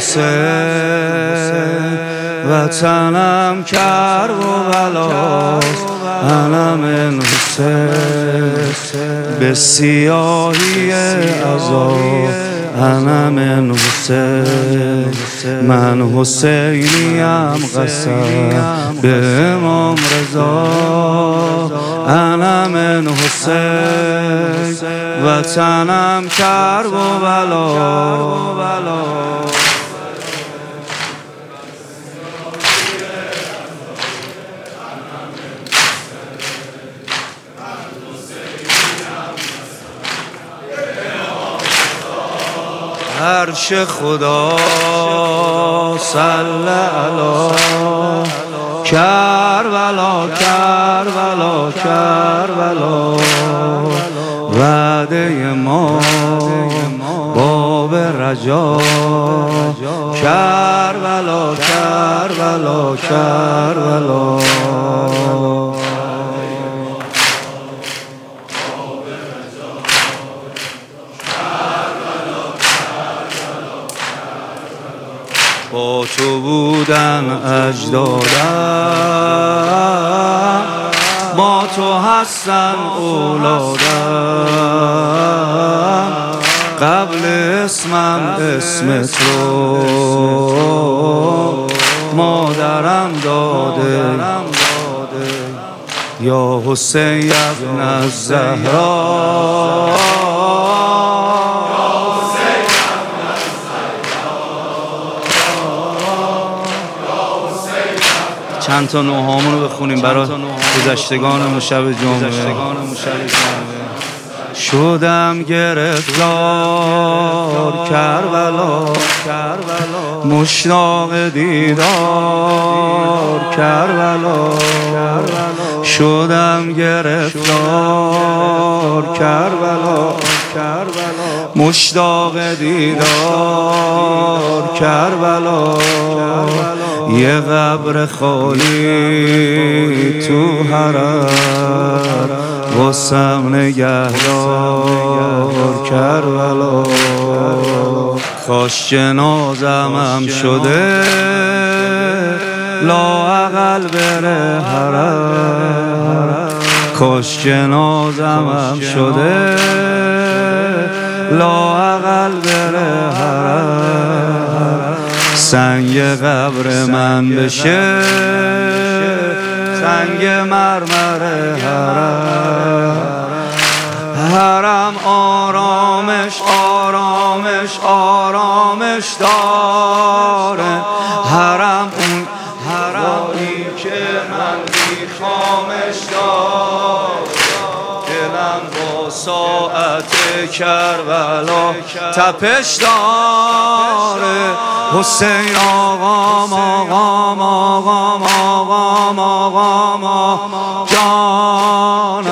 حسین وطنم کربلاست انا من حسین به سیاهی عذاب انا من حسین من حسینیم قسم به امام رضا انا من حسین وطنم کربلا عرش خدا صلی علی کربلا کربلا کربلا وعده ما باب رجا کربلا کربلا کربلا با تو بودن اجدادم با تو هستن اولادم قبل اسمم اسم تو مادرم داده یا حسین ابن الزهرا چند تا نوحامون رو بخونیم برای گذشتگان شب جمعه. شدم گرفتار کربلا مشتاق دیدار کربلا شدم گرفتار کربلا مشتاق دیدار کربلا یه قبر خالی تو حرم واسم نگهدار کربلا کاش جنازم شده لااقل بره حرم کاش جنازم شده لااقل بره حرم سنگ قبر من بشه سنگ مرمر حرم آرامش آرامش آرامش داره حرم اون حرمی که من میخوامش داره دلم با ساعت کربلا تپش داره حسین آقام آقام آقام آقام آقام جانم